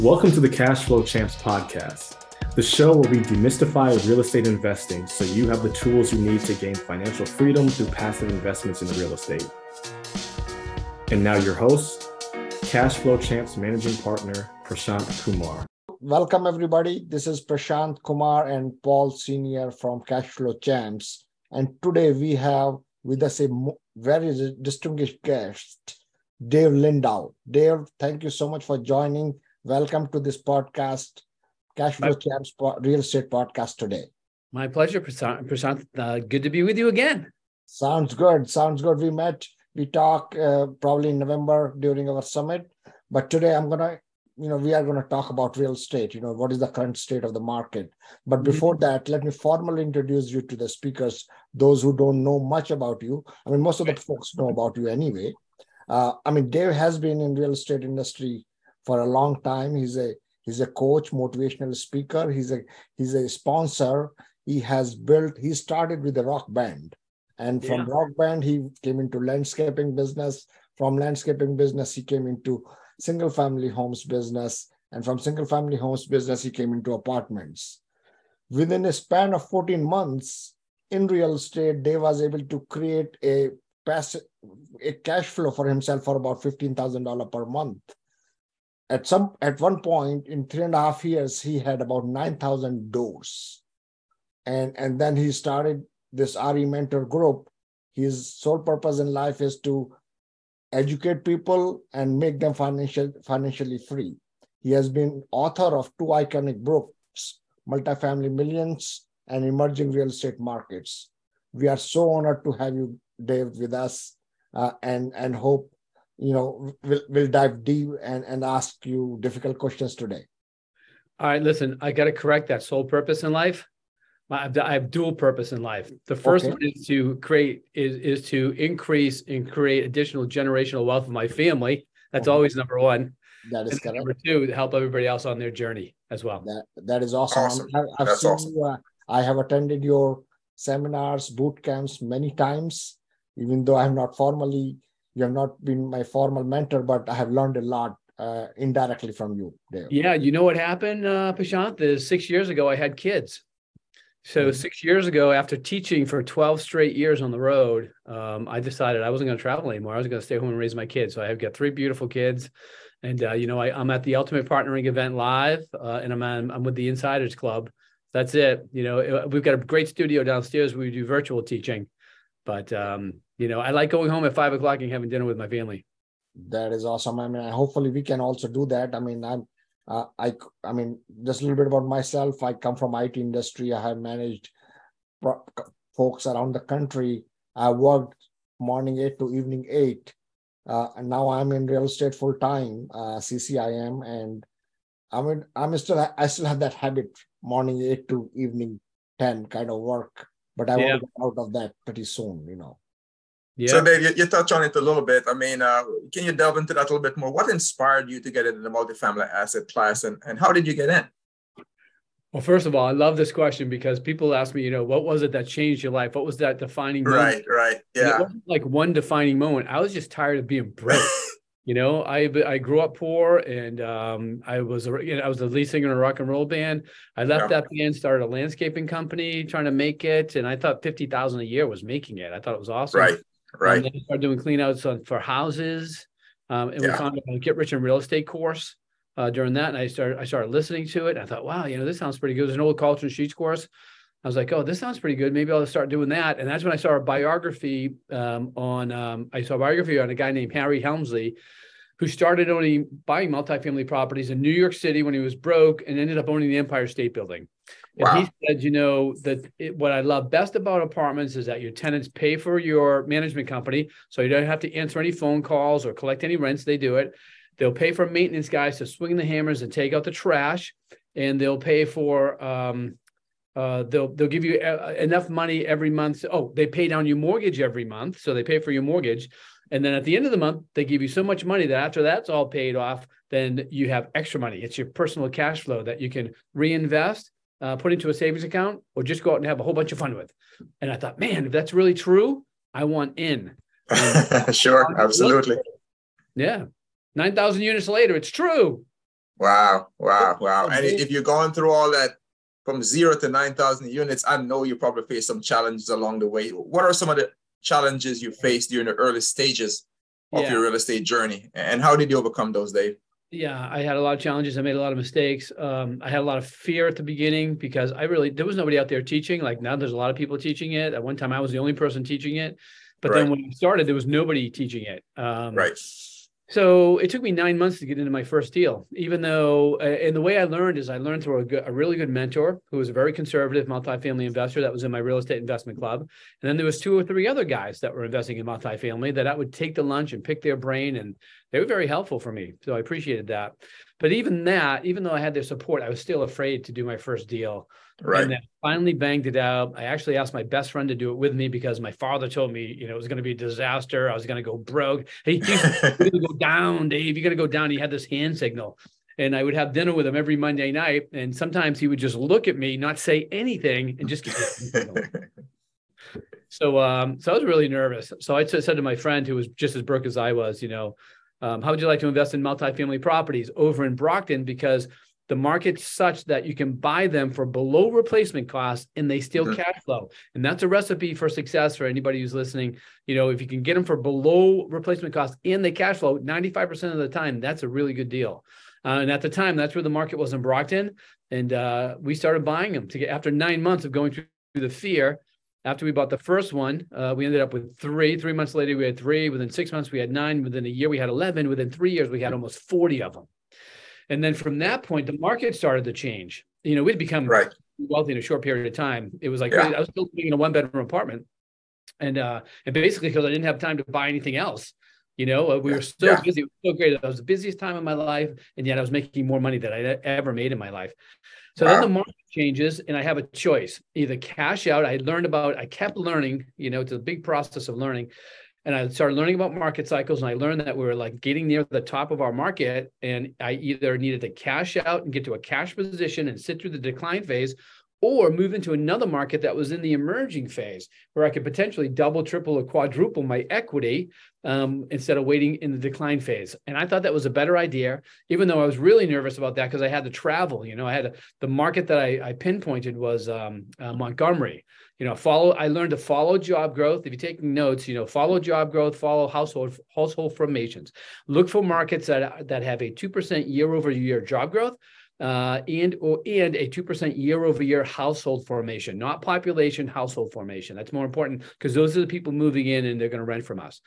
Welcome to the Cash Flow Champs podcast, the show where we demystify real estate investing so you have the tools you need to gain financial freedom through passive investments in real estate. And now your host, Cash Flow Champs managing partner, Prashant Kumar. Welcome, everybody. This is Prashant Kumar and Paul Senior from Cash Flow Champs. And today we have with us a very distinguished guest, Dave Lindahl. Dave, thank you so much for joining. Welcome to this podcast, Cash Flow Champs Real Estate Podcast today. My pleasure, Prashant. Good to be with you again. Sounds good. We talked probably in November during our summit, but today we are going to talk about real estate. What is the current state of the market? But before that, let me formally introduce you to the speakers, those who don't know much about you. I mean, most of the folks know about you anyway. Dave has been in real estate industry for a long time. He's a coach, motivational speaker. He's a sponsor. He started with a rock band. And from rock band, he came into landscaping business. From landscaping business, he came into single family homes business. And from single family homes business, he came into apartments. Within a span of 14 months in real estate, Dave was able to create a cash flow for himself for about $15,000 per month. At one point in 3.5 years, he had about 9,000 doors. And then he started this RE Mentor group. His sole purpose in life is to educate people and make them financially free. He has been author of 2 iconic books, Multifamily Millions and Emerging Real Estate Markets. We are so honored to have you, Dave, with us and hope we'll dive deep and ask you difficult questions today. All right, listen, I got to correct that sole purpose in life. I have dual purpose in life. The first one is to increase and create additional generational wealth of my family. That's always number one. That is correct. Number 2, to help everybody else on their journey as well. That is awesome. I've seen you. I have attended your seminars, boot camps many times, even though you have not been my formal mentor, but I have learned a lot indirectly from you, Dave. Yeah, you know what happened, Prashant? Is 6 years ago, I had kids. So 6 years ago, after teaching for 12 straight years on the road, I decided I wasn't going to travel anymore. I was going to stay home and raise my kids. So I have got 3 beautiful kids. And, I'm at the Ultimate Partnering event live, and I'm with the Insiders Club. That's it. We've got a great studio downstairs where we do virtual teaching. But, I like going home at 5 o'clock and having dinner with my family. That is awesome. Hopefully we can also do that. Just a little bit about myself. I come from IT industry. I have managed folks around the country. I worked morning 8 to evening 8. And now I'm in real estate full time, CCIM. And I still have that habit, morning 8 to evening 10 kind of work. But I want to get out of that pretty soon, Yeah. So Dave, you touch on it a little bit. Can you delve into that a little bit more? What inspired you to get into the multifamily asset class and how did you get in? Well, first of all, I love this question because people ask me, what was it that changed your life? What was that defining moment? Right. Yeah. And it wasn't like one defining moment. I was just tired of being broke. I grew up poor, and I was the lead singer in a rock and roll band. I left that band, started a landscaping company, trying to make it, and I thought $50,000 a year was making it. I thought it was awesome. Right. And then I started doing clean outs for houses, and we found a Get Rich in Real Estate course during that, and I started listening to it. And I thought, wow, this sounds pretty good. There's an old Culture and Sheets course. I was like, oh, this sounds pretty good. Maybe I'll start doing that. And that's when I saw a biography on a guy named Harry Helmsley, who started buying multifamily properties in New York City when he was broke and ended up owning the Empire State Building. And he said, what I love best about apartments is that your tenants pay for your management company. So you don't have to answer any phone calls or collect any rents. They do it. They'll pay for maintenance guys to swing the hammers and take out the trash. And they'll pay for, they'll give you enough money every month. They pay down your mortgage every month. So they pay for your mortgage. And then at the end of the month, they give you so much money that after that's all paid off, then you have extra money. It's your personal cash flow that you can reinvest, put into a savings account, or just go out and have a whole bunch of fun with. And I thought, man, if that's really true, I want in. Sure, absolutely. Yeah. 9,000 units later, it's true. Wow. And if you're going through all that from 0 to 9,000 units, I know you probably face some challenges along the way. What are some of the challenges you faced during the early stages of your real estate journey? And how did you overcome those, Dave? Yeah, I had a lot of challenges. I made a lot of mistakes. I had a lot of fear at the beginning because there was nobody out there teaching. Like now there's a lot of people teaching it. At one time I was the only person teaching it. But then when I started, there was nobody teaching it. So it took me 9 months to get into my first deal, even though, and the way I learned is I learned through a really good mentor who was a very conservative multifamily investor that was in my real estate investment club. And then there was 2 or 3 other guys that were investing in multifamily that I would take to lunch and pick their brain. And they were very helpful for me. So I appreciated that. But even though I had their support, I was still afraid to do my first deal. Right. And then finally banged it out. I actually asked my best friend to do it with me because my father told me, it was going to be a disaster. I was going to go broke. Hey, you're going to go down, Dave. You're going to go down. He had this hand signal. And I would have dinner with him every Monday night. And sometimes he would just look at me, not say anything, and just keep So I was really nervous. So I said to my friend who was just as broke as I was, how would you like to invest in multifamily properties over in Brockton? Because the market's such that you can buy them for below replacement costs and they still cash flow. And that's a recipe for success for anybody who's listening. If you can get them for below replacement costs and they cash flow 95% of the time, that's a really good deal. And at the time, that's where the market was in Brockton. And we started buying them after 9 months of going through the fear. After we bought the first one, we ended up with 3. 3 months later, we had 3. Within 6 months, we had 9. Within a year, we had 11. Within 3 years, we had almost 40 of them. And then from that point, the market started to change. We'd become wealthy in a short period of time. It was like, I was still living in a 1-bedroom apartment. And basically because I didn't have time to buy anything else, we were so busy. It was so great. It was the busiest time of my life. And yet I was making more money than I ever made in my life. So then the market changes and I have a choice, either cash out. I kept learning, it's a big process of learning. And I started learning about market cycles, and I learned that we were like getting near the top of our market, and I either needed to cash out and get to a cash position and sit through the decline phase, or move into another market that was in the emerging phase where I could potentially double, triple, or quadruple my equity instead of waiting in the decline phase. And I thought that was a better idea, even though I was really nervous about that because I had to travel. The market that I pinpointed was Montgomery. I learned to follow job growth. If you're taking notes, follow job growth, follow household formations. Look for markets that have a 2% year-over-year job growth and a 2% year-over-year household formation, not population, household formation. That's more important because those are the people moving in and they're going to rent from us.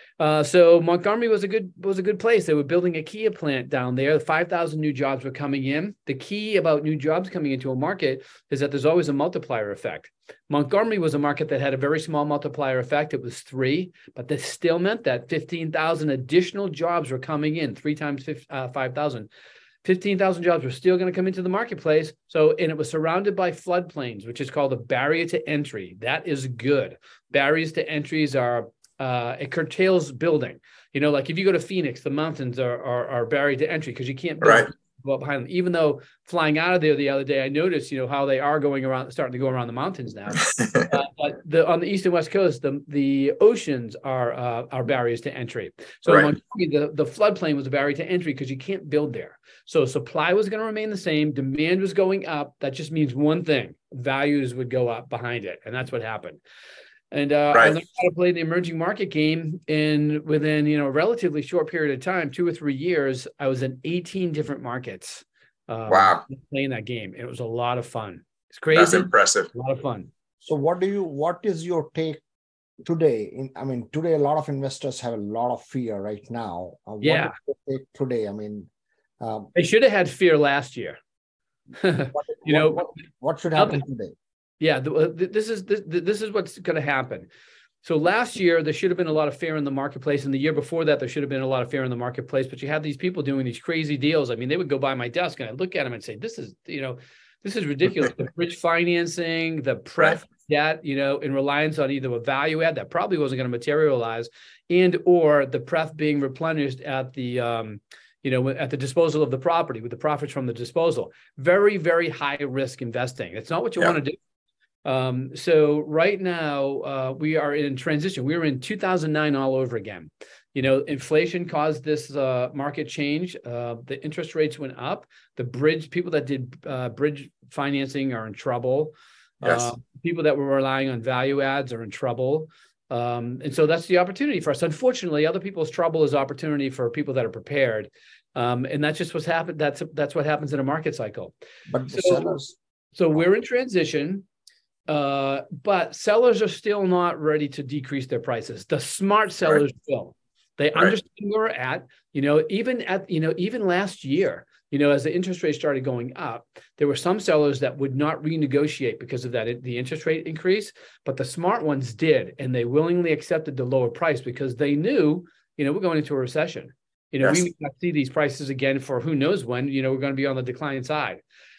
So Montgomery was a good place. They were building a Kia plant down there. 5,000 new jobs were coming in. The key about new jobs coming into a market is that there's always a multiplier effect. Montgomery was a market that had a very small multiplier effect. It was 3, but this still meant that 15,000 additional jobs were coming in, 3 times 5,000. 15,000 jobs were still going to come into the marketplace. And it was surrounded by floodplains, which is called a barrier to entry. That is good. Barriers to entries are it curtails building. Like if you go to Phoenix, the mountains are barrier to entry because you can't build well behind them. Even though flying out of there the other day, I noticed, how they are starting to go around the mountains now. But on the east and west coast, the oceans are barriers to entry. So the floodplain was a barrier to entry because you can't build there. So supply was going to remain the same. Demand was going up. That just means one thing: values would go up behind it, and that's what happened. And I learned how to play the emerging market game. And within, a relatively short period of time, 2 or 3 years, I was in 18 different markets. Playing that game. It was a lot of fun. It's crazy. That's impressive. A lot of fun. So what is your take today? Today, a lot of investors have a lot of fear right now. What is your take today? They should have had fear last year. What should happen today? Yeah, this is what's going to happen. So last year, there should have been a lot of fear in the marketplace. And the year before that, there should have been a lot of fear in the marketplace. But you had these people doing these crazy deals. They would go by my desk and I'd look at them and say, this is ridiculous. The bridge financing, the pref debt, in reliance on either a value add that probably wasn't going to materialize or the pref being replenished at the at the disposal of the property with the profits from the disposal. Very, very high risk investing. It's not what you want to do. So right now we are in transition. We were in 2009 all over again. Inflation caused this market change. The interest rates went up. The people that did bridge financing are in trouble. Yes. People that were relying on value adds are in trouble. And so that's the opportunity for us. Unfortunately, other people's trouble is opportunity for people that are prepared. And that's just what's happened. That's what happens in a market cycle. But the sellers. So we're in transition. But sellers are still not ready to decrease their prices. The smart sellers will. They understand where we're at. Even last year, as the interest rate started going up, there were some sellers that would not renegotiate because of the interest rate increase, but the smart ones did, and they willingly accepted the lower price because they knew, we're going into a recession. We may not see these prices again for who knows when. We're going to be on the decline side.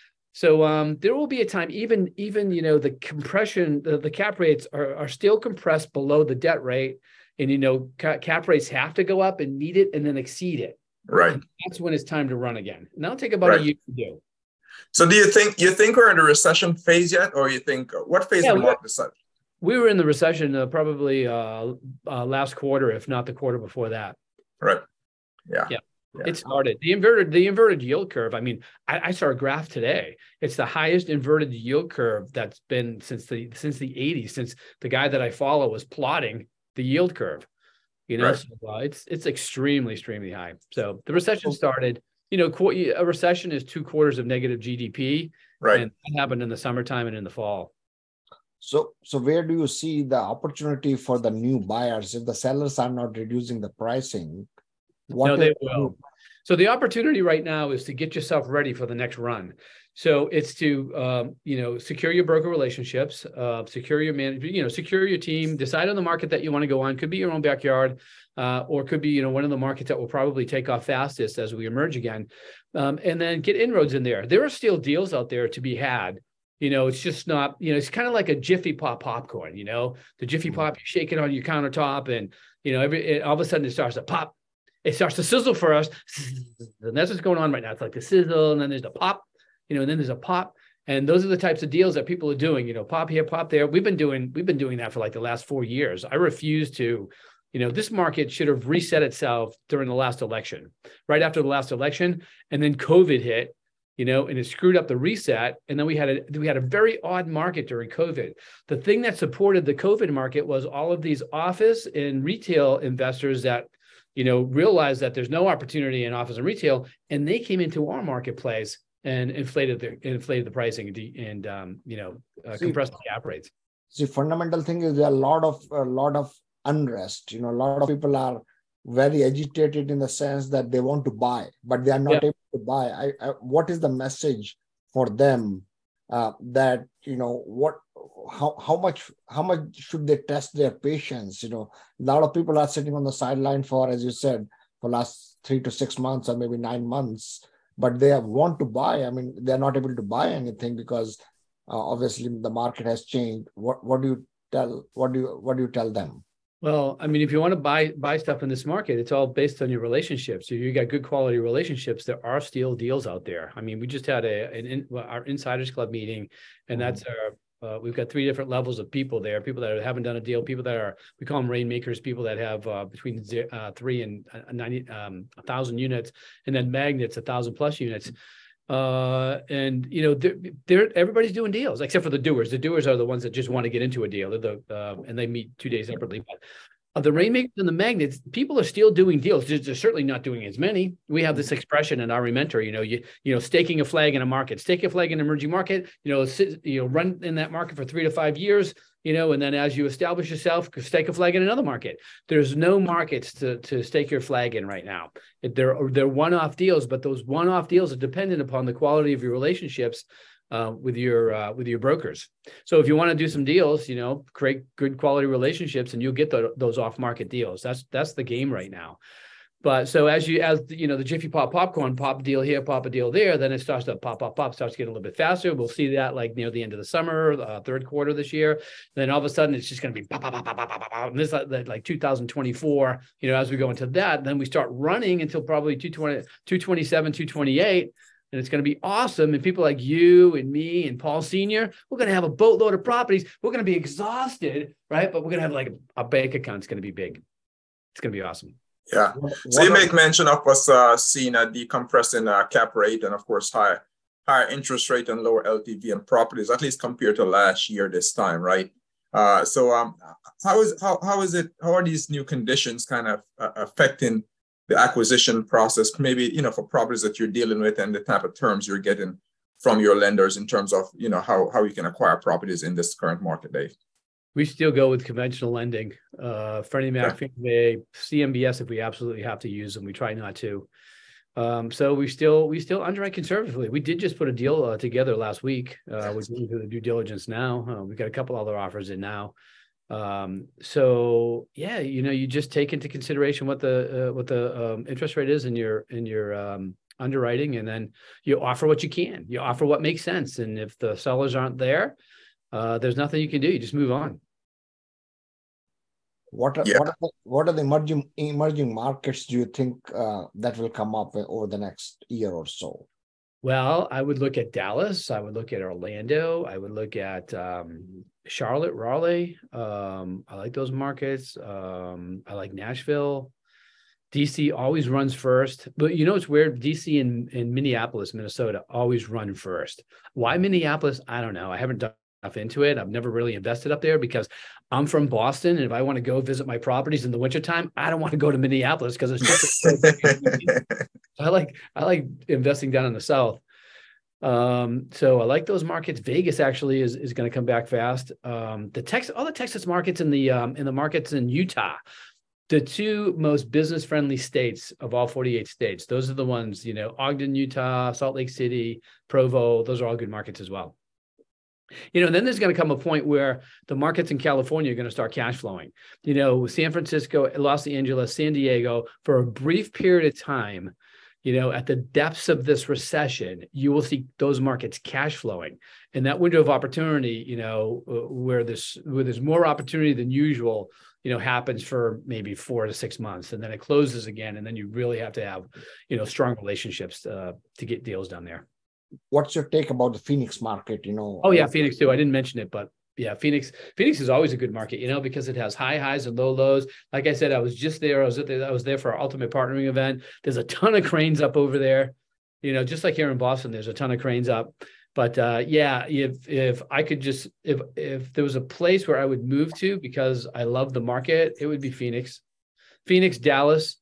So there will be a time, even the compression, the cap rates are still compressed below the debt rate. And, cap rates have to go up and meet it and then exceed it. Right. And that's when it's time to run again. And that'll take about a year to do. So do you think we're in the recession phase yet? Or you think, what phase of the market is that? We were in the recession probably last quarter, if not the quarter before that. Right. Yeah. It started. The inverted yield curve. I mean, I saw a graph today. It's the highest inverted yield curve that's been since the 80s, since the guy that I follow was plotting the yield curve. So, it's extremely, extremely high. So the recession started. A recession is 2 quarters of negative GDP. Right. And that happened in the summertime and in the fall. So where do you see the opportunity for the new buyers if the sellers are not reducing the pricing? They will. So the opportunity right now is to get yourself ready for the next run. So it's to, secure your broker relationships, secure your management, secure your team, decide on the market that you want to go on. Could be your own backyard, or could be, one of the markets that will probably take off fastest as we emerge again. And then get inroads in there. There are still deals out there to be had. It's just not, it's kind of like a Jiffy Pop popcorn, the Jiffy Pop, you shake it on your countertop and, all of a sudden it starts to pop. It starts to sizzle for us. And that's what's going on right now. It's like the sizzle, and then there's the pop, and then there's a pop. And those are the types of deals that people are doing, pop here, pop there. We've been doing that for like the last 4 years. I refuse to, this market should have reset itself during the last election, right after the last election. And then COVID hit, and it screwed up the reset. And then we had a very odd market during COVID. The thing that supported the COVID market was all of these office and retail investors that, realized that there's no opportunity in office and retail, and they came into our marketplace and inflated the pricing and compressed the cap rates. See, fundamental thing is there are a lot of unrest. A lot of people are very agitated in the sense that they want to buy, but they are not able to buy. What is the message for them that how much should they test their patience? A lot of people are sitting on the sideline for, as you said, for last 3 to 6 months or maybe 9 months, but they want to buy. I mean, they're not able to buy anything because obviously the market has changed. What do you tell them? Well, I mean, if you want to buy stuff in this market, it's all based on your relationships. If you got good quality relationships, there are still deals out there. I mean, we just had our Insiders Club meeting, and that's we've got 3 different levels of people there: people that haven't done a deal, people that are, we call them rainmakers, people that have between 3 and 1,000 units, and then magnets, 1,000+ units. And everybody's doing deals except for the doers. The doers are the ones that just want to get into a deal. And they meet 2 days separately. But the rainmakers and the magnets, people are still doing deals. They're certainly not doing as many. We have this expression in our Rementor, staking a flag in a market, stake a flag in an emerging market, run in that market for 3 to 5 years, and then as you establish yourself, stake a flag in another market. There's no markets to stake your flag in right now. They're one-off deals, but those one-off deals are dependent upon the quality of your relationships with your brokers. So if you want to do some deals, create good quality relationships, and you'll get those off-market deals. That's the game right now. But so as the Jiffy Pop popcorn, pop a deal here, pop a deal there, then it starts to pop, starts getting a little bit faster. We'll see that like near the end of the summer, 3rd quarter this year. Then all of a sudden it's just going to be pop, pop, pop, pop, pop, pop, pop. And this like 2024, as we go into that, then we start running until probably 227, 228. And it's going to be awesome. And people like you and me and Paul Sr., we're going to have a boatload of properties. We're going to be exhausted, right? But we're going to have like a bank account's going to be big. It's going to be awesome. Yeah. So you make mention of us seeing a decompressing cap rate and, of course, higher interest rate and lower LTV in properties, at least compared to last year this time, right? So how are these new conditions kind of affecting the acquisition process, maybe, for properties that you're dealing with and the type of terms you're getting from your lenders in terms of, how you can acquire properties in this current market, Dave? We still go with conventional lending, Freddie Mac, Fannie Mae, CMBS if we absolutely have to use them. We try not to. So we still underwrite conservatively. We did just put a deal together last week. We're going through the due diligence now. We've got a couple other offers in now. So yeah, you just take into consideration what the interest rate is in your underwriting, and then you offer what you can. You offer what makes sense, and if the sellers aren't there, there's nothing you can do. You just move on. What are the emerging markets do you think that will come up over the next year or so? Well, I would look at Dallas. I would look at Orlando. I would look at Charlotte, Raleigh. I like those markets. I like Nashville. DC always runs first. But it's weird. DC and Minneapolis, Minnesota always run first. Why Minneapolis? I don't know. I haven't done enough into it. I've never really invested up there because I'm from Boston, and if I want to go visit my properties in the wintertime, I don't want to go to Minneapolis because it's just I like investing down in the South. So I like those markets. Vegas actually is going to come back fast. All the Texas markets and the markets in Utah, the two most business friendly states of all 48 states. Those are the ones, Ogden, Utah, Salt Lake City, Provo. Those are all good markets as well. And then there's going to come a point where the markets in California are going to start cash flowing. San Francisco, Los Angeles, San Diego, for a brief period of time, at the depths of this recession, you will see those markets cash flowing. And that window of opportunity, where there's more opportunity than usual, happens for maybe 4 to 6 months, and then it closes again. And then you really have to have, strong relationships to get deals done there. What's your take about the Phoenix market? Oh yeah, Phoenix too. I didn't mention it, but yeah, Phoenix is always a good market, because it has high highs and low lows. Like I said, I was just there. I was there for our Ultimate Partnering event. There's a ton of cranes up over there. Just like here in Boston, there's a ton of cranes up. But yeah, if I could just if there was a place where I would move to because I love the market, it would be Phoenix, Dallas.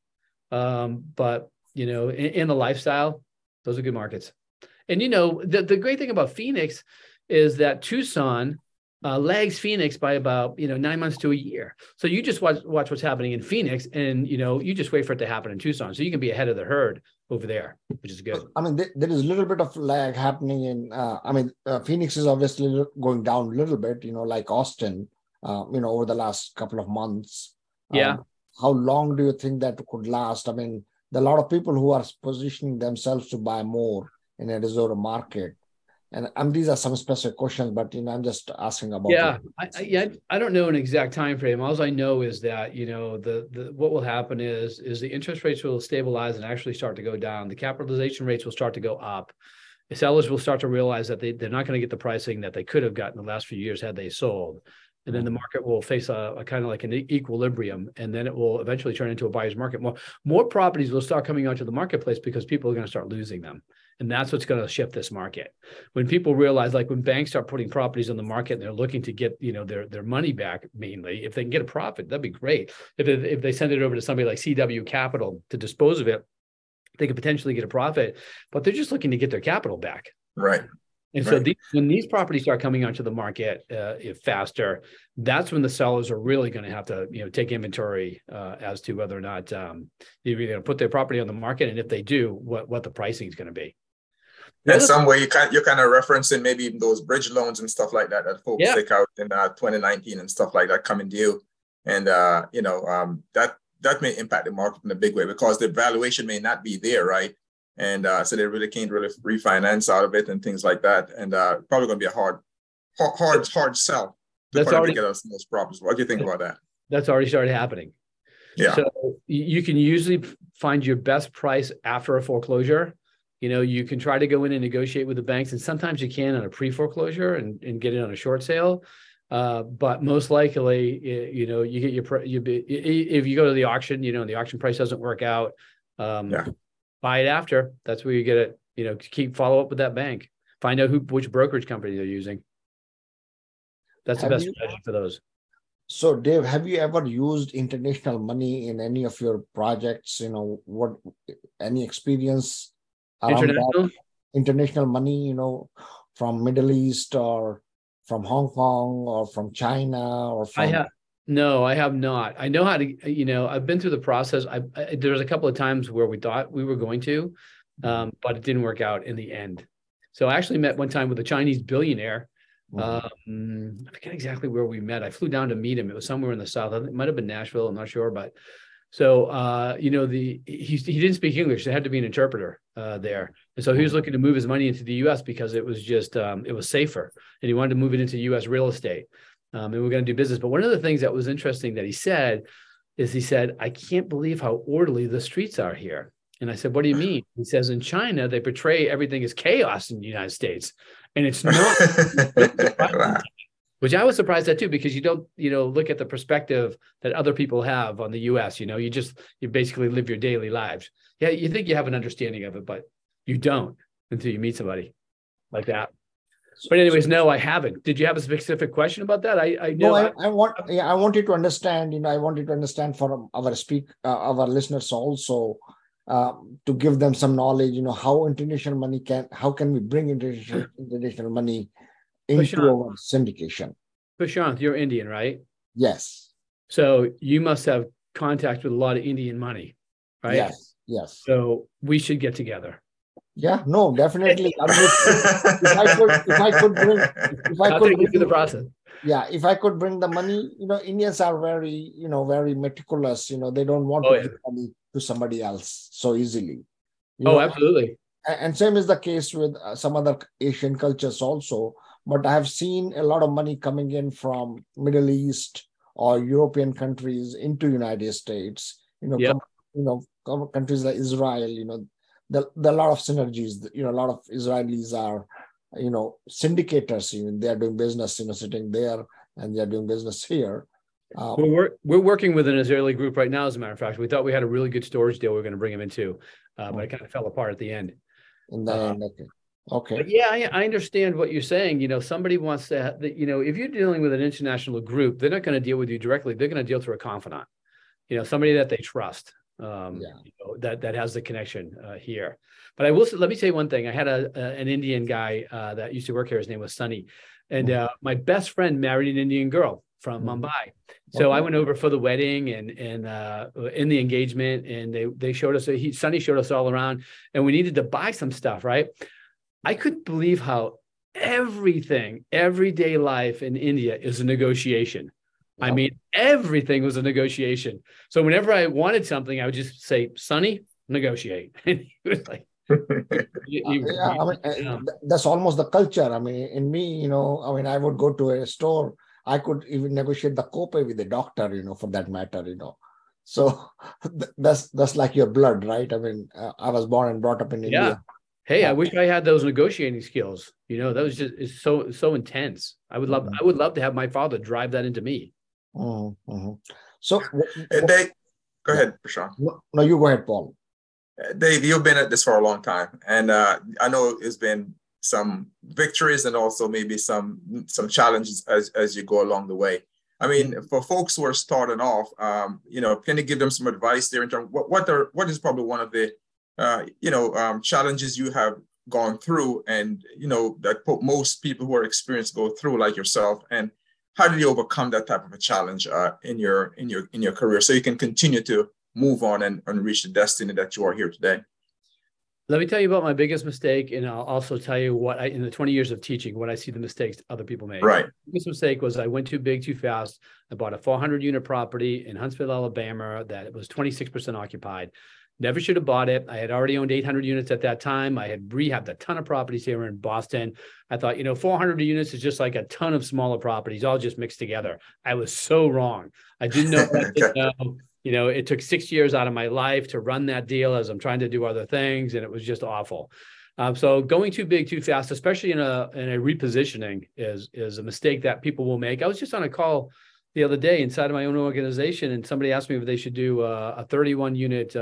But in the lifestyle, those are good markets. And, the great thing about Phoenix is that Tucson lags Phoenix by about, 9 months to a year. So you just watch what's happening in Phoenix, and, you just wait for it to happen in Tucson. So you can be ahead of the herd over there, which is good. I mean, there is a little bit of lag happening in, Phoenix is obviously going down a little bit, like Austin, over the last couple of months. Yeah. How long do you think that could last? I mean, there are a lot of people who are positioning themselves to buy more in Arizona market. And these are some specific questions, but I'm just asking about. Yeah, I don't know an exact time frame. All I know is that what will happen is the interest rates will stabilize and actually start to go down. The capitalization rates will start to go up. The sellers will start to realize that they're not going to get the pricing that they could have gotten the last few years had they sold. And then the market will face a kind of like an equilibrium, and then it will eventually turn into a buyer's market. More properties will start coming onto the marketplace because people are going to start losing them. And that's what's going to shift this market. When people realize, like when banks start putting properties on the market and they're looking to get, their money back, mainly, if they can get a profit, that'd be great. If they send it over to somebody like CW Capital to dispose of it, they could potentially get a profit, but they're just looking to get their capital back. Right. And so when these properties start coming onto the market faster, that's when the sellers are really going to have to, take inventory as to whether or not they're going to put their property on the market, and if they do, what the pricing is going to be. In some way, you're kind of referencing maybe those bridge loans and stuff like that folks take out in 2019 and stuff like that coming due, and that may impact the market in a big way because the valuation may not be there, right? And so they really can't really refinance out of it and things like that, and probably going to be a hard sell to get us those properties. What do you think about that? That's already started happening. Yeah. So you can usually find your best price after a foreclosure. You can try to go in and negotiate with the banks, and sometimes you can on a pre-foreclosure and get it on a short sale. But most likely, you get if you go to the auction, and the auction price doesn't work out, buy it after. That's where you get it. Follow up with that bank. Find out which brokerage company they're using. That's the best strategy for those. So, Dave, have you ever used international money in any of your projects? Any experience around that? International money, from Middle East or from Hong Kong or from China or from... No, I have not. I know how to, I've been through the process. There was a couple of times where we thought we were going to, but it didn't work out in the end. So I actually met one time with a Chinese billionaire. I forget exactly where we met. I flew down to meet him. It was somewhere in the South. I think it might have been Nashville. I'm not sure, but so, he didn't speak English. There had to be an interpreter there. And so he was looking to move his money into the US because it was just, it was safer. And he wanted to move it into US real estate. And we're going to do business. But one of the things that was interesting that he said, I can't believe how orderly the streets are here. And I said, what do you mean? He says, in China, they portray everything as chaos in the United States. And it's not. Which I was surprised at too, because you don't, look at the perspective that other people have on the US. You basically live your daily lives. Yeah, you think you have an understanding of it, but you don't until you meet somebody like that. But anyways, no, I haven't. Did you have a specific question about that? I know. I wanted to understand. I wanted to understand for our listeners also, to give them some knowledge. How can we bring international money into our syndication? Prashant, you're Indian, right? Yes. So you must have contact with a lot of Indian money, right? Yes. So we should get together. Yeah, no, definitely. If I could bring the process. Yeah, if I could bring the money, Indians are very, very meticulous. They don't want to give money to somebody else so easily. Absolutely. And same is the case with some other Asian cultures also. But I have seen a lot of money coming in from Middle East or European countries into United States. Countries like Israel. There are a lot of synergies. A lot of Israelis are, syndicators. They are doing business, sitting there, and they are doing business here. We're working with an Israeli group right now. As a matter of fact, we thought we had a really good storage deal we were going to bring them into, but it kind of fell apart at the end. Okay. But yeah, I understand what you're saying. Somebody wants to, if you're dealing with an international group, they're not going to deal with you directly. They're going to deal through a confidant, somebody that they trust, that has the connection here. But let me tell you one thing. I had an Indian guy that used to work here. His name was Sunny. And my best friend married an Indian girl from Mumbai. So I went over for the wedding and in the engagement, and they showed us, Sunny showed us all around, and we needed to buy some stuff, right? I couldn't believe how everything, everyday life in India is a negotiation. Wow. I mean, everything was a negotiation. So whenever I wanted something, I would just say, Sunny, negotiate. And he was like, that's almost the culture. I mean, in me, I would go to a store. I could even negotiate the copay with the doctor, for that matter, So that's like your blood, right? I mean, I was born and brought up in India. Hey, I wish I had those negotiating skills. That was it's so intense. I would love to have my father drive that into me. Mm-hmm. So, go ahead, Prashant. No, you go ahead, Paul. Dave, you've been at this for a long time, and I know it's been some victories and also maybe some challenges as you go along the way. I mean, for folks who are starting off, can you give them some advice there in terms of what is probably one of the challenges you have gone through, and that most people who are experienced go through, like yourself, and how did you overcome that type of a challenge in your career so you can continue to move on and reach the destiny that you are here today? Let me tell you about my biggest mistake, and I'll also tell you in the 20 years of teaching, what I see the mistakes other people make. Right. The biggest mistake was I went too big too fast. I bought a 400-unit property in Huntsville, Alabama that was 26% occupied. Never should have bought it. I had already owned 800 units at that time. I had rehabbed a ton of properties here in Boston. I thought, 400 units is just like a ton of smaller properties, all just mixed together. I was so wrong. I didn't know what I didn't know. It took 6 years out of my life to run that deal as I'm trying to do other things, and it was just awful. So going too big too fast, especially in a repositioning, is a mistake that people will make. I was just on a call the other day inside of my own organization, and somebody asked me if they should do a 31 unit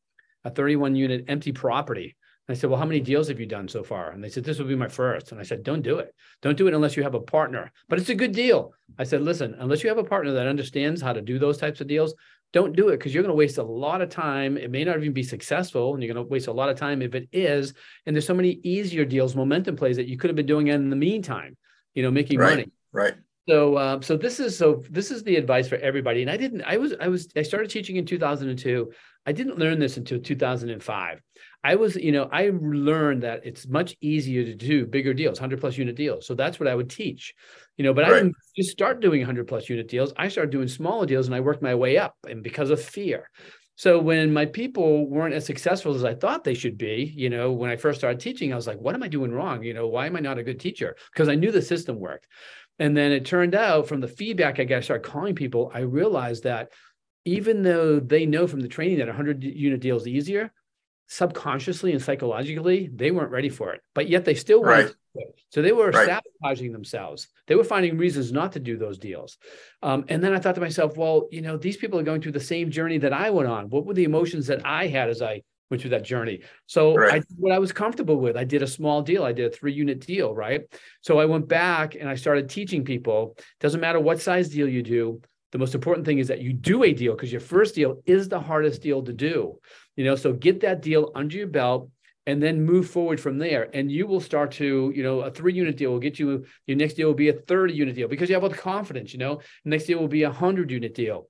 empty property. And I said, well, how many deals have you done so far? And they said, this will be my first. And I said, don't do it. Don't do it unless you have a partner. But it's a good deal. I said, listen, unless you have a partner that understands how to do those types of deals, don't do it, because you're going to waste a lot of time. It may not even be successful, and you're going to waste a lot of time if it is. And there's so many easier deals, momentum plays that you could have been doing in the meantime, making money. Right. So this is the advice for everybody. And I started teaching in 2002. I didn't learn this until 2005. I learned that it's much easier to do bigger deals, 100+ unit deals. So that's what I would teach, but I didn't just start doing 100+ unit deals. I started doing smaller deals, and I worked my way up, and because of fear. So when my people weren't as successful as I thought they should be, when I first started teaching, I was like, what am I doing wrong? Why am I not a good teacher? Because I knew the system worked. And then it turned out, from the feedback I got, I started calling people, I realized that even though they know from the training that 100 unit deal is easier, subconsciously and psychologically, they weren't ready for it, but yet they still wanted to do it. So they were sabotaging themselves. They were finding reasons not to do those deals. And then I thought to myself, well, these people are going through the same journey that I went on. What were the emotions that I had as I went through that journey? So I did what I was comfortable with. I did a small deal. I did a 3-unit deal, right? So I went back and I started teaching people, doesn't matter what size deal you do, the most important thing is that you do a deal, because your first deal is the hardest deal to do. So get that deal under your belt and then move forward from there. And you will start to, a 3-unit deal will get you, your next deal will be a 30-unit deal, because you have all the confidence, next deal will be a 100-unit deal.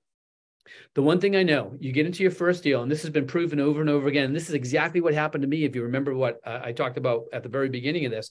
The one thing I know, you get into your first deal, and this has been proven over and over again, and this is exactly what happened to me. If you remember what I talked about at the very beginning of this,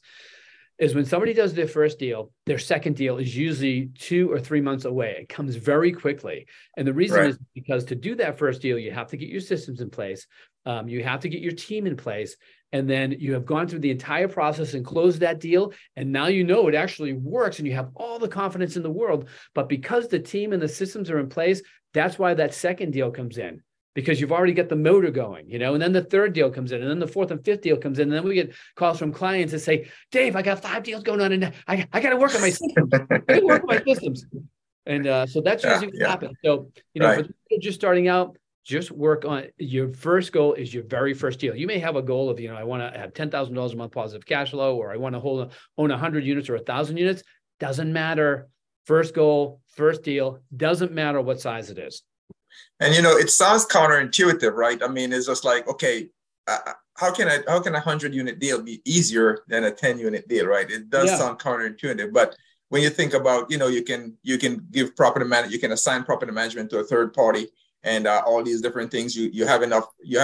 is when somebody does their first deal, their second deal is usually 2 or 3 months away. It comes very quickly. And the reason is because to do that first deal, you have to get your systems in place. You have to get your team in place. And then you have gone through the entire process and closed that deal. And now it actually works, and you have all the confidence in the world. But because the team and the systems are in place, that's why that second deal comes in. Because you've already got the motor going, and then the third deal comes in, and then the fourth and fifth deal comes in. And then we get calls from clients that say, Dave, I got 5 deals going on, and I got to work on my systems. I got to work on my systems. And so that's usually what happens. So, for people just starting out, just work on your first goal is your very first deal. You may have a goal of, I want to have $10,000 a month positive cash flow, or I want to own 100 units or 1,000 units. Doesn't matter. First goal, first deal, doesn't matter what size it is. And, it sounds counterintuitive, right? I mean, it's just like, okay, how can a 100-unit deal be easier than a 10-unit deal, right? It does sound counterintuitive, but when you think about, you can give property management, you can assign property management to a third party, and all these different things. You have enough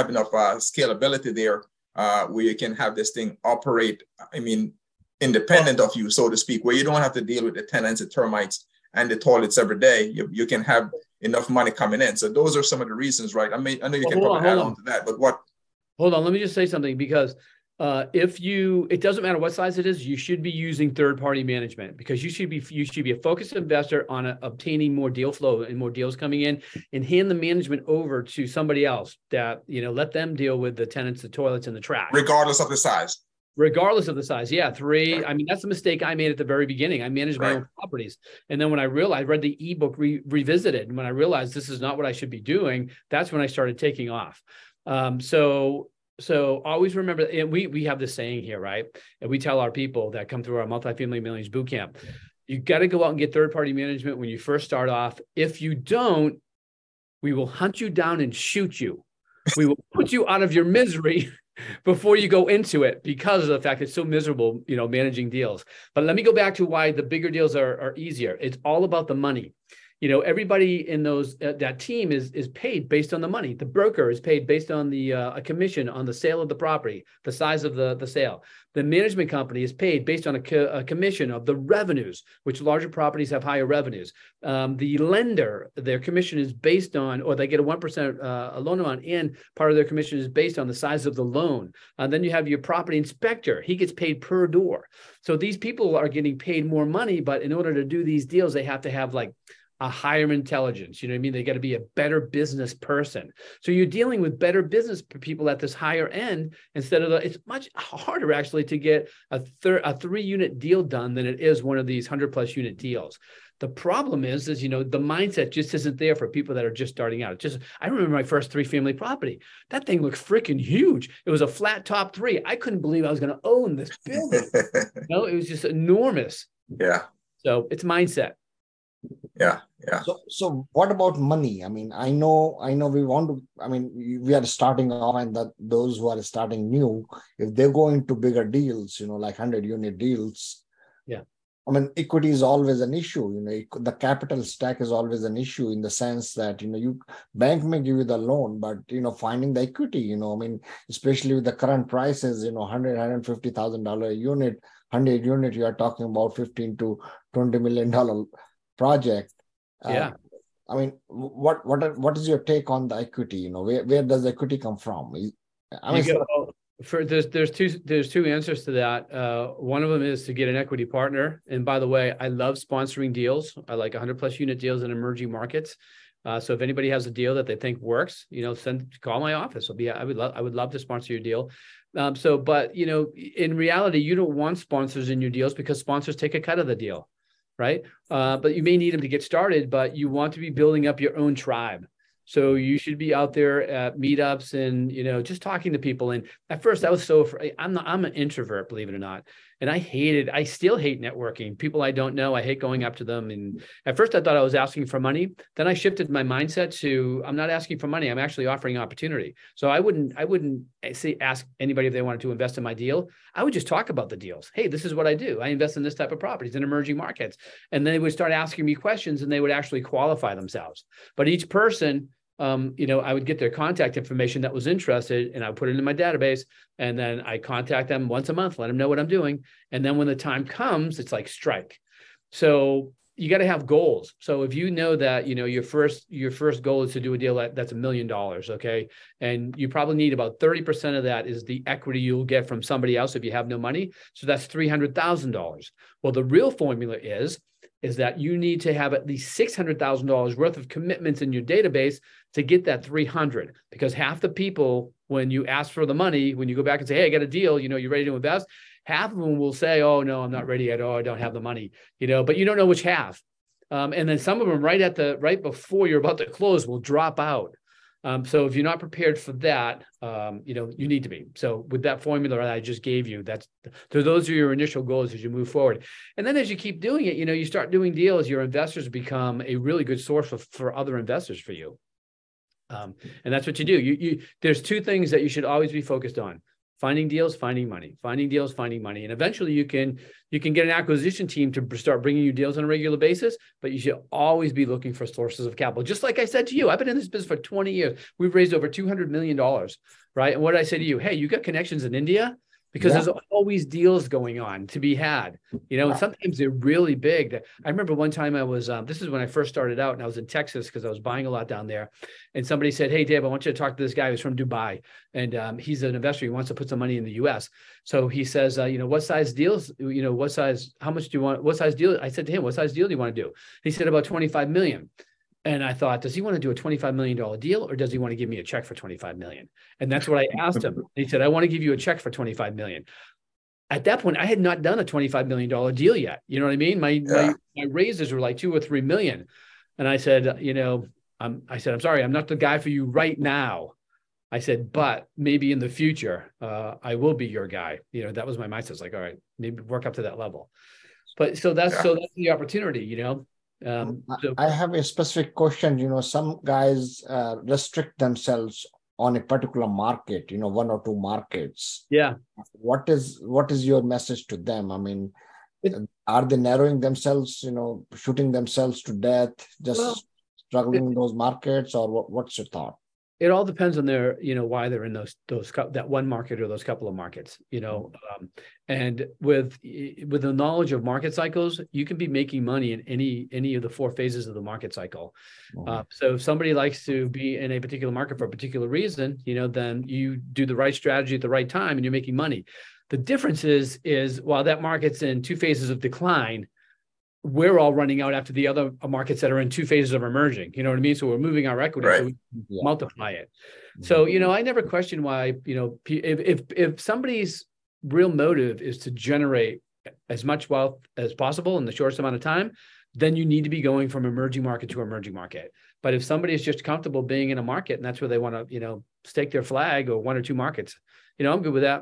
scalability there where you can have this thing operate. I mean, independent of you, so to speak, where you don't have to deal with the tenants, the termites, and the toilets every day. You can have enough money coming in. So those are some of the reasons, right? I know you can probably add on to that, but what? Hold on, let me just say something, because it doesn't matter what size it is, you should be using third-party management, because you should be a focused investor on obtaining more deal flow and more deals coming in, and hand the management over to somebody else that, let them deal with the tenants, the toilets, and the trash. Regardless of the size. Regardless of the size. Yeah. 3. I mean, that's the mistake I made at the very beginning. I managed my own properties. And then when I read the ebook revisited, and when I realized this is not what I should be doing, that's when I started taking off. So always remember, and we have this saying here, right? And we tell our people that come through our Multifamily Millions Bootcamp, you got to go out and get third-party management when you first start off. If you don't, we will hunt you down and shoot you. We will put you out of your misery before you go into it, because of the fact it's so miserable, managing deals. But let me go back to why the bigger deals are easier. It's all about the money. Everybody in that team is paid based on the money. The broker is paid based on a commission on the sale of the property, the size of the sale. The management company is paid based on a commission of the revenues, which larger properties have higher revenues. The lender, their commission is based on, or they get a 1% loan amount, and part of their commission is based on the size of the loan. Then you have your property inspector. He gets paid per door. So these people are getting paid more money, but in order to do these deals, they have to have a higher intelligence. You know what I mean? They got to be a better business person. So you're dealing with better business people at this higher end instead of it's much harder actually to get a 3-unit deal done than it is one of these 100+ unit deals. The problem is, the mindset just isn't there for people that are just starting out. I remember my first 3-family property. That thing looked freaking huge. It was a flat top 3. I couldn't believe I was going to own this building. It was just enormous. Yeah. So it's mindset. Yeah. So what about money? I mean, I know we are starting off, and that those who are starting new, if they go into bigger deals, like 100-unit deals. Yeah. I mean, equity is always an issue. The capital stack is always an issue in the sense that, bank may give you the loan, but, finding the equity, especially with the current prices, $150,000 a unit, 100 unit, you are talking about $15 to $20 million project. Yeah. I mean, what is your take on the equity? Where does equity come from? There's two answers to that. One of them is to get an equity partner. And by the way, I love sponsoring deals. I like 100+ unit deals in emerging markets. So if anybody has a deal that they think works, call my office. I would love to sponsor your deal. But in reality, you don't want sponsors in your deals because sponsors take a cut of the deal, right? But you may need them to get started, but you want to be building up your own tribe. So you should be out there at meetups and, just talking to people. And at first I was so afraid. I'm an introvert, believe it or not. And I still hate networking. People I don't know, I hate going up to them. And at first I thought I was asking for money. Then I shifted my mindset to, I'm not asking for money. I'm actually offering opportunity. So I wouldn't ask anybody if they wanted to invest in my deal. I would just talk about the deals. Hey, this is what I do. I invest in this type of properties in emerging markets. And then they would start asking me questions and they would actually qualify themselves. But each person, I would get their contact information that was interested and I would put it in my database, and then I contact them once a month, let them know what I'm doing. And then when the time comes, it's like strike. So you got to have goals. So if you know that, your first goal is to do a deal that's $1 million. Okay. And you probably need about 30% of that is the equity you'll get from somebody else if you have no money. So that's $300,000. Well, the real formula is that you need to have at least $600,000 worth of commitments in your database to get that 300, because half the people, when you ask for the money, when you go back and say, hey, I got a deal, you ready to invest? Half of them will say, oh, no, I'm not ready yet. Oh, I don't have the money, but you don't know which half. And then some of them right before you're about to close will drop out. So if you're not prepared for that, you need to be. So with that formula that I just gave you, those are your initial goals as you move forward. And then as you keep doing it, you start doing deals, your investors become a really good source for other investors for you. And that's what you do. There's 2 things that you should always be focused on: finding deals, finding money, finding deals, finding money. And eventually you can get an acquisition team to start bringing you deals on a regular basis, but you should always be looking for sources of capital. Just like I said to you, I've been in this business for 20 years. We've raised over $200 million, right? And what did I say to you? Hey, you got connections in India? Because there's always deals going on to be had, and sometimes they're really big. I remember one time I was, this is when I first started out, and I was in Texas because I was buying a lot down there. And somebody said, hey, Dave, I want you to talk to this guy who's from Dubai. And he's an investor. He wants to put some money in the US. So he says, what size deals, how much do you want? What size deal? I said to him, what size deal do you want to do? He said about 25 million. And I thought, does he want to do a $25 million deal, or does he want to give me a check for 25 million? And that's what I asked him. He said, I want to give you a check for 25 million. At that point, I had not done a $25 million deal yet. You know what I mean? My raises were like 2 or 3 million. And I said, I'm sorry, I'm not the guy for you right now. I said, but maybe in the future, I will be your guy. That was my mindset. It's like, all right, maybe work up to that level. But so that's the opportunity, I have a specific question. Some guys restrict themselves on a particular market, 1 or 2 markets. Yeah. What is your message to them? I mean, are they narrowing themselves, shooting themselves to death, struggling in those markets, or what's your thought? It all depends on their, why they're in that one market or those couple of markets, and with the knowledge of market cycles, you can be making money in any of the 4 phases of the market cycle. So if somebody likes to be in a particular market for a particular reason, then you do the right strategy at the right time and you're making money. The difference is while that market's in 2 phases of decline, we're all running out after the other markets that are in two phases of emerging. You know what I mean? So we're moving our equity so we can multiply it. So, I never question why, if somebody's real motive is to generate as much wealth as possible in the shortest amount of time, then you need to be going from emerging market to emerging market. But if somebody is just comfortable being in a market and that's where they want to, stake their flag, or one or two markets, I'm good with that.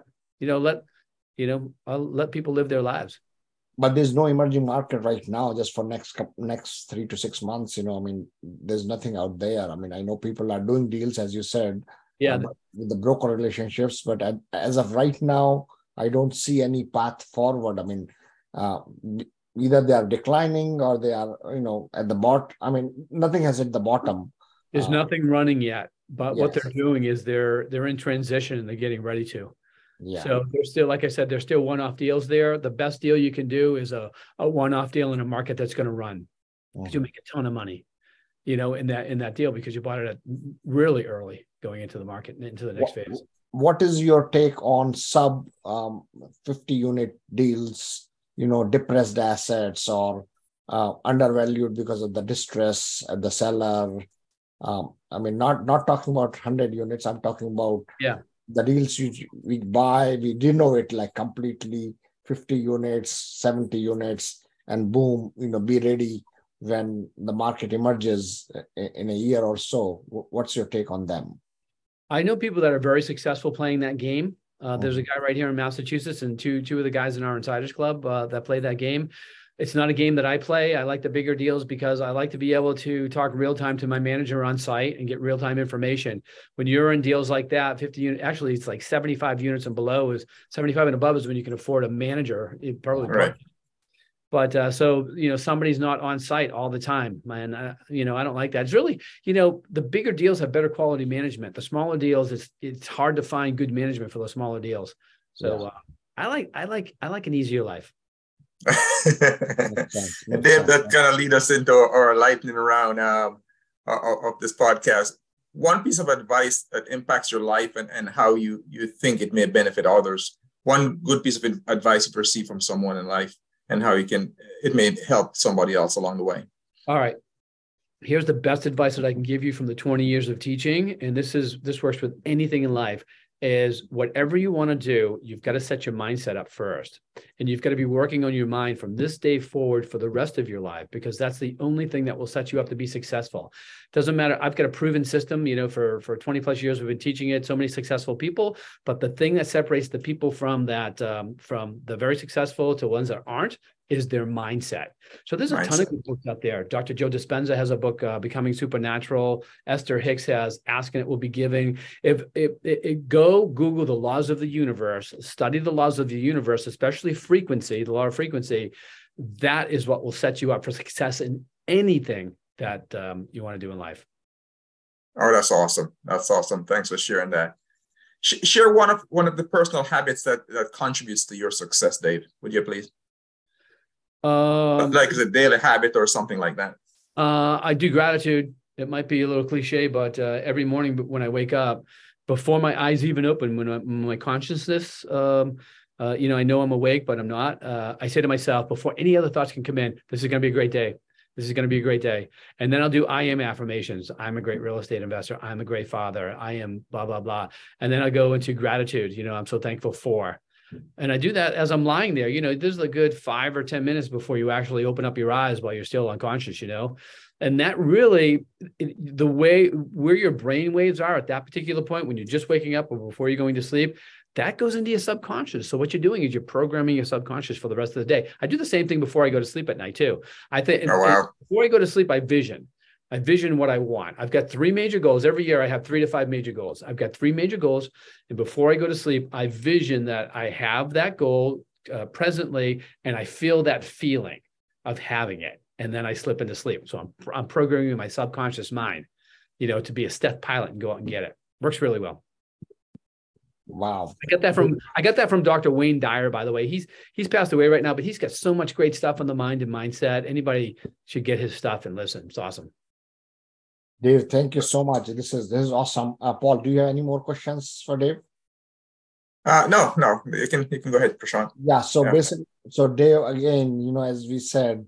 I'll let people live their lives. But there's no emerging market right now, just for next 3 to 6 months. There's nothing out there. I know people are doing deals, as you said, with the broker relationships, but as of right now, I don't see any path forward. Either they are declining or they are, at the bottom. Nothing has hit the bottom. There's nothing running yet, but what they're doing is they're in transition and they're getting ready to. Yeah. So there's still, like I said, there's still one-off deals there. The best deal you can do is a one-off deal in a market that's going to run. You make a ton of money, in that deal, because you bought it at really early going into the market and into the next phase. What is your take on sub 50 unit deals, depressed assets or undervalued because of the distress at the seller? Not talking about 100 units. I'm talking about the deals we buy, we renovate like completely 50 units, 70 units, and boom, be ready when the market emerges in a year or so. What's your take on them? I know people that are very successful playing that game. There's a guy right here in Massachusetts and two of the guys in our Insiders Club that play that game. It's not a game that I play. I like the bigger deals because I like to be able to talk real time to my manager on site and get real time information. When you're in deals like that, 50 units, actually it's like 75 units and below is 75 and above is when you can afford a manager. But somebody's not on site all the time, man. I don't like that. It's really, the bigger deals have better quality management. The smaller deals, it's hard to find good management for the smaller deals. So I like an easier life. Dave, that kind of lead us into our lightning round of this podcast. One piece of advice that impacts your life and how you think it may benefit others. One good piece of advice you've received from someone in life and how it may help somebody else along the way. All right. Here's the best advice that I can give you from the 20 years of teaching. And this works with anything in life. Is whatever you want to do, you've got to set your mindset up first. And you've got to be working on your mind from this day forward for the rest of your life, because that's the only thing that will set you up to be successful. Doesn't matter. I've got a proven system, for 20 plus years, we've been teaching it, so many successful people. But the thing that separates the people from that, from the very successful to ones that aren't, is their mindset. So there's a ton of good books out there. Dr. Joe Dispenza has a book, Becoming Supernatural. Esther Hicks has Ask and It Will Be Given. Go Google the laws of the universe, study the laws of the universe, especially frequency, the law of frequency. That is what will set you up for success in anything that you want to do in life. Oh, that's awesome. That's awesome. Thanks for sharing that. Share one of the personal habits that contributes to your success, Dave. Would you please? Like it's a daily habit or something like that. I do gratitude. It might be a little cliche, but every morning when I wake up, before my eyes even open, when my consciousness, I know I'm awake, but I'm not. I say to myself, before any other thoughts can come in, this is going to be a great day. This is going to be a great day. And then I'll do I am affirmations. I'm a great real estate investor. I'm a great father. I am blah, blah, blah. And then I go into gratitude. I'm so thankful for. And I do that as I'm lying there. There's a good 5 or 10 minutes before you actually open up your eyes while you're still unconscious, And that really, the way where your brain waves are at that particular point, when you're just waking up or before you're going to sleep, that goes into your subconscious. So what you're doing is you're programming your subconscious for the rest of the day. I do the same thing before I go to sleep at night too. I think before I go to sleep, I vision what I want. I've got 3 major goals. Every year I have 3 to 5 major goals. I've got 3 major goals. And before I go to sleep, I vision that I have that goal presently, and I feel that feeling of having it. And then I slip into sleep. So I'm programming my subconscious mind, to be a stealth pilot and go out and get it. Works really well. Wow. I got that from Dr. Wayne Dyer, by the way. He's passed away right now, but he's got so much great stuff on the mind and mindset. Anybody should get his stuff and listen. It's awesome. Dave, thank you so much. This is awesome. Paul, do you have any more questions for Dave? No. You can go ahead, Prashant. Yeah. So basically, Dave, again, as we said,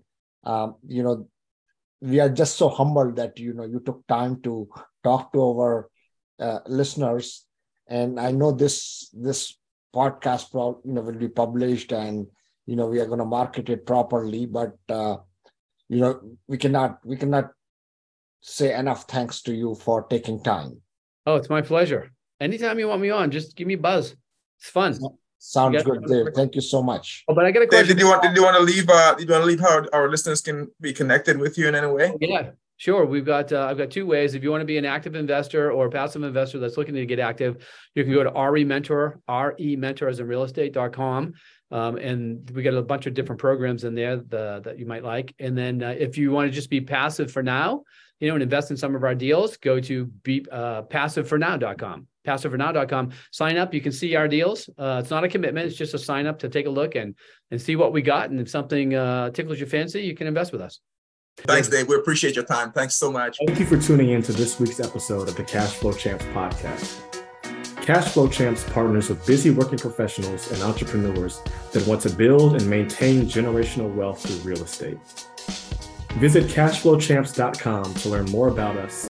We are just so humbled that, you took time to talk to our listeners. And I know this podcast will be published, and we are going to market it properly. But we cannot say enough thanks to you for taking time. Oh, it's my pleasure. Anytime you want me on, just give me a buzz. It's fun. Sounds good, Dave. Thank you so much. Oh, but I got a question. Dave, did you want to leave how our listeners can be connected with you in any way? Yeah, sure. I've got two ways. If you want to be an active investor or a passive investor that's looking to get active, you can go to REmentor as in realestate.com. And we got a bunch of different programs in there that you might like. And then if you want to just be passive for now, and invest in some of our deals, go to passivefornow.com. Passivefornow.com. Sign up. You can see our deals. It's not a commitment. It's just a sign up to take a look and see what we got. And if something tickles your fancy, you can invest with us. Thanks, Dave. We appreciate your time. Thanks so much. Thank you for tuning in to this week's episode of the Cash Flow Champs podcast. Cash Flow Champs partners with busy working professionals and entrepreneurs that want to build and maintain generational wealth through real estate. Visit cashflowchamps.com to learn more about us